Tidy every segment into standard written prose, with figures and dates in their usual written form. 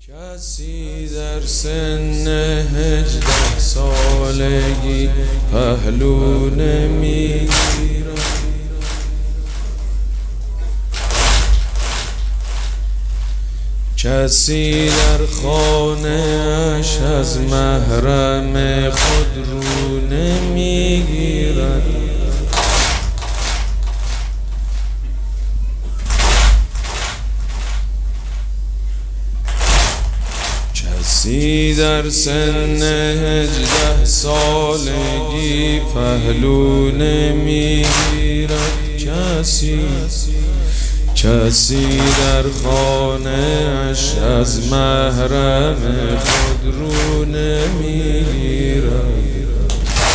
کسی در سن 18 سالگی پهلو نمیگیرد، کسی در خانه اش از محرم خود رو نمیگیرد، کسی در سن 18 سالگی پهلو نمیگیرد، کسی در خانه اش از محرم خود رو نمیگیرد.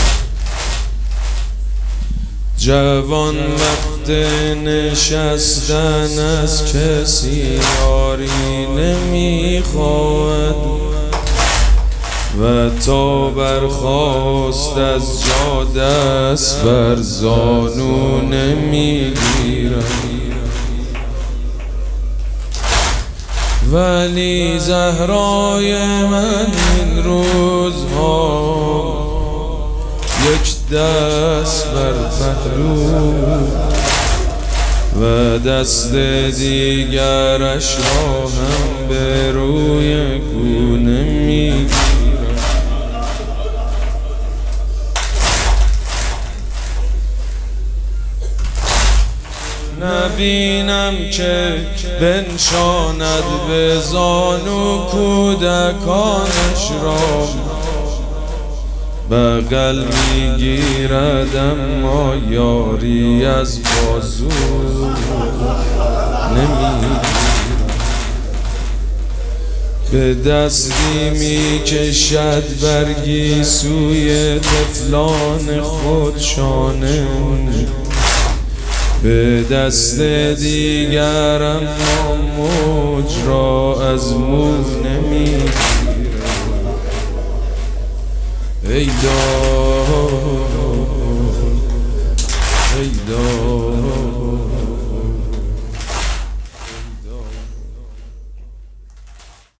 جوان وقت نشستن از کسی یاری نمیخواهد و تا برخاست از جا دست بر زانو نمیگیرد، ولی زهرای من این روزها یک دست بر پهلو و دست دیگرش را هم به روی گونه میگیرد. نبینم که بنشاند به زانو کودکانش را، بغل میگیرد اما یاری از بازو نمیگیرد، به دستی میکشد برگی سوی طفلان خود شانه، به دست دیگر اما موج را از مو نمیگیرد. ای داد